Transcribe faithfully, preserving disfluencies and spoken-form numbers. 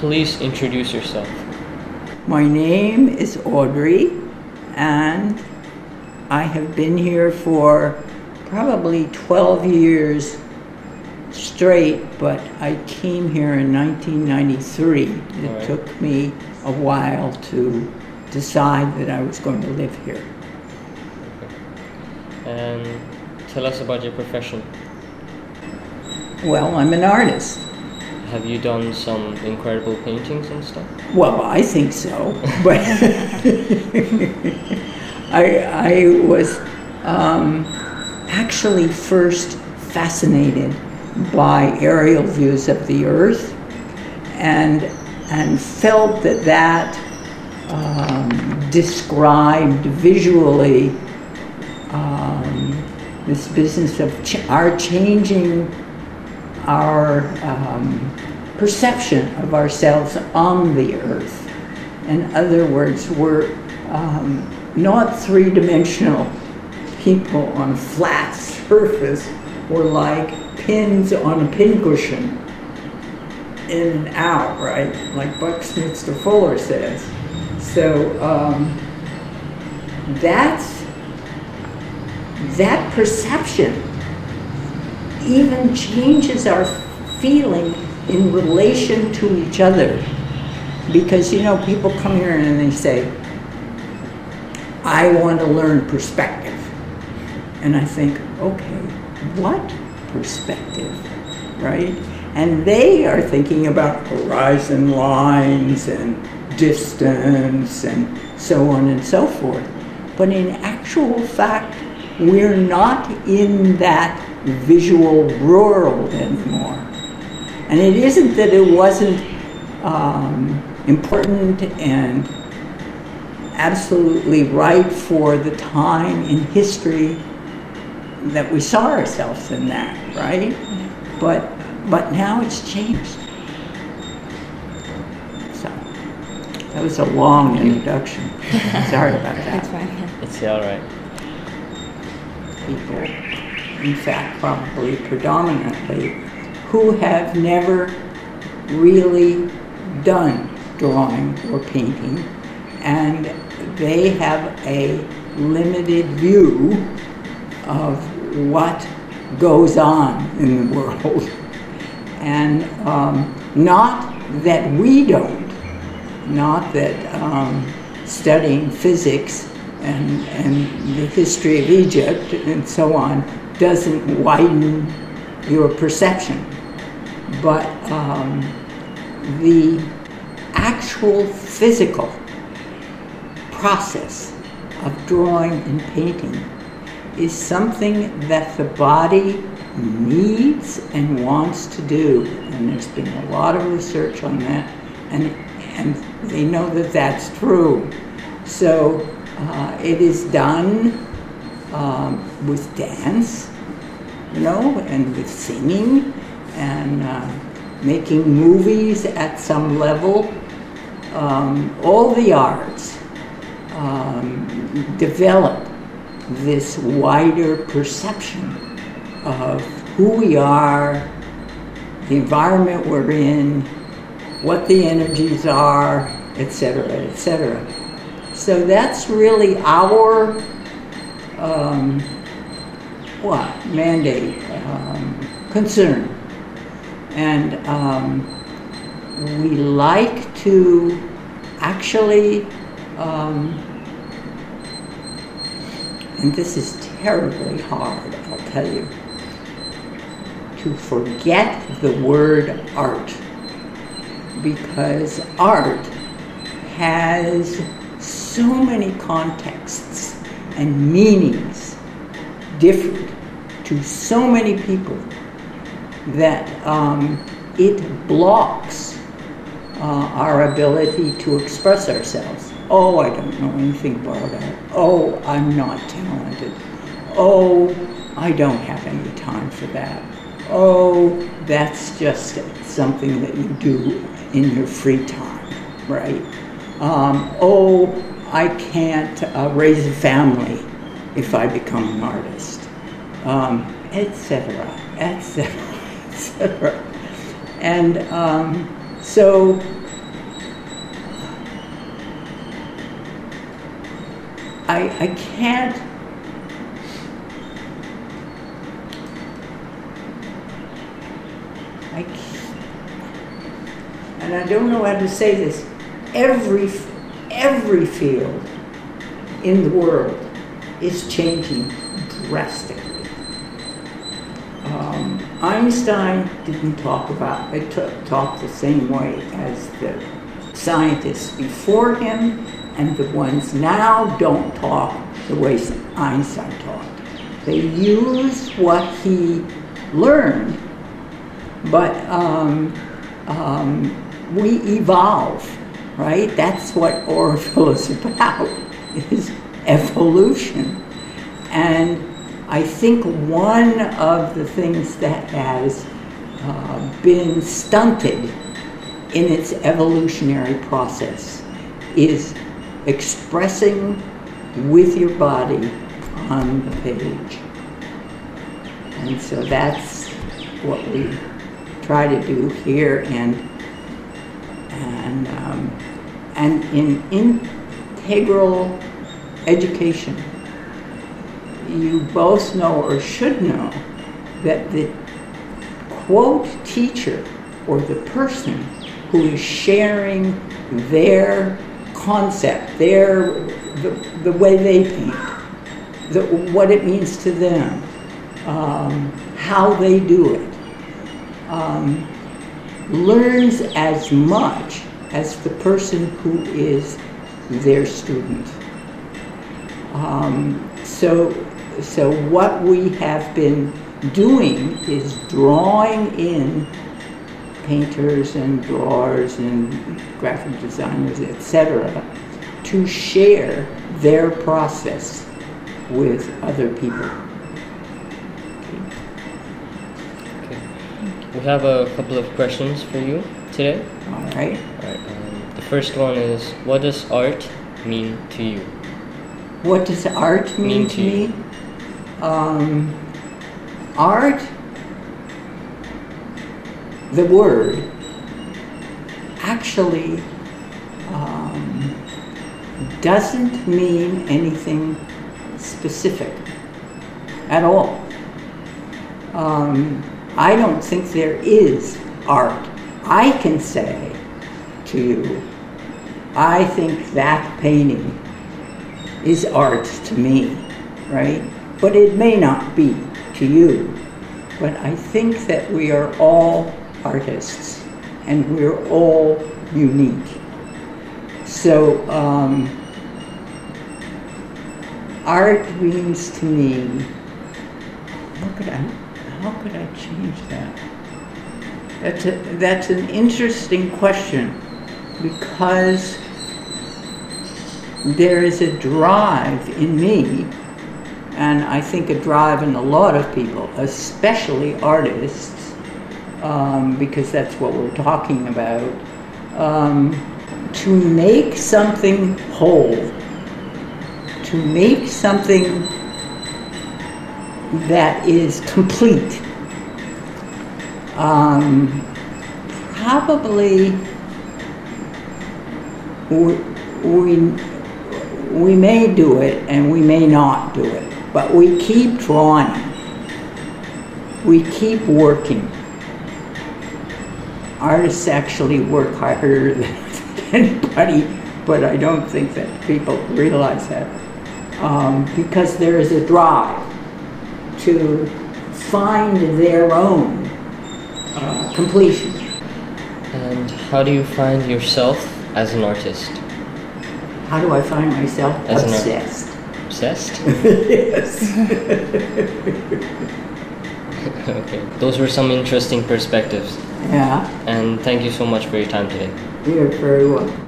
please introduce yourself? My name is Audrey, and I have been here for probably twelve years straight, but I came here in nineteen ninety-three. It All right. took me a while to decide that I was going to live here. And tell us about your profession. Well, I'm an artist. Have you done some incredible paintings and stuff? Well, I think so, but I, I was um, actually first fascinated by aerial views of the Earth, and and felt that that um, described visually um, this business of ch- our changing our um, perception of ourselves on the Earth. In other words, we're um, not three-dimensional people on a flat surface. We're like pins on a pincushion, in and out, right? Like Buckminster Fuller says. So um, that's that perception even changes our feeling in relation to each other. Because, you know, people come here and they say, I want to learn perspective. And I think, okay, what perspective, right? And they are thinking about horizon lines and distance and so on and so forth. But in actual fact, we're not in that visual world anymore. And it isn't that it wasn't um, important and absolutely right for the time in history that we saw ourselves in that, right? But but now it's changed. So that was a long introduction. Sorry about that. That's fine. It's all right. People, in fact, probably predominantly, who have never really done drawing or painting, and they have a limited view of what goes on in the world. And um, not that we don't, not that um, studying physics and, and the history of Egypt and so on doesn't widen your perception. But um, the actual physical process of drawing and painting is something that the body needs and wants to do. And there's been a lot of research on that, and, and they know that that's true. So uh, it is done um, with dance, you know, and with singing, and uh, making movies at some level. Um, all the arts um, develop this wider perception of who we are, the environment we're in, what the energies are, et cetera, et cetera. So that's really our um, what mandate, um, concern, and um, we like to actually. Um, And this is terribly hard, I'll tell you, to forget the word art, because art has so many contexts and meanings different to so many people that um, it blocks uh, our ability to express ourselves. Oh, I don't know anything about art. Oh, I'm not talented. Oh, I don't have any time for that. Oh, that's just something that you do in your free time, right? Um, oh, I can't uh, raise a family if I become an artist, um, et cetera, et cetera, et cetera. And um, so I, I can't I can't, and I don't know how to say this, every every field in the world is changing drastically. Um, Einstein didn't talk about it, talk the same way as the scientists before him, and the ones now don't talk the way Einstein talked. They use what he learned, but um, um, we evolve, right? That's what Oroville is about, is evolution. And I think one of the things that has uh, been stunted in its evolutionary process is expressing with your body on the page. And so that's what we try to do here, and and um, and in integral education, you both know or should know that the quote teacher or the person who is sharing their concept, their the, the way they paint, the, what it means to them, um, how they do it, um, learns as much as the person who is their student. Um, so, so what we have been doing is drawing in painters and drawers and graphic designers, et cetera, to share their process with other people. Okay. We have a couple of questions for you today. All right. All right. Um, the first one is, what does art mean to you? What does art mean, Mean to to you. me? Um, art, the word, actually um, doesn't mean anything specific at all. Um, I don't think there is art. I can say to you, I think that painting is art to me, right? But it may not be to you. But I think that we are all artists, and we're all unique. So um, art means to me, how could I, how could I change that? That's, a, that's an interesting question, because there is a drive in me, and I think a drive in a lot of people, especially artists, um, because that's what we're talking about, um, to make something whole, to make something that is complete. Um, probably we, we we may do it and we may not do it, but we keep drawing. We keep working. Artists actually work harder than anybody, but I don't think that people realize that. Um, because there is a drive to find their own uh, completion. And how do you find yourself as an artist? How do I find myself? As an obsessed. Obsessed? Yes. Okay. Those were some interesting perspectives. Yeah. And thank you so much for your time today. You're very welcome.